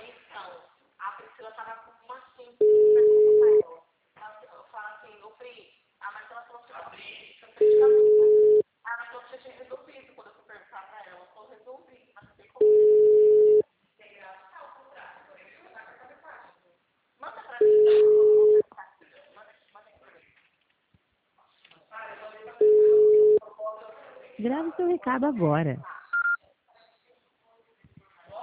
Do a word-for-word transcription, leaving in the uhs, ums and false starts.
Então, a Priscila tava com uma assim, pergunta pra ela. Eu falo assim, ô Pri, a Marcela falou que eu tinha feito. A Marcela falou que eu tinha resolvido quando eu fui perguntar pra ela. Eu falei, resolvi, mas não sei como. Manda pra mim, manda pra mim. Grave seu recado agora.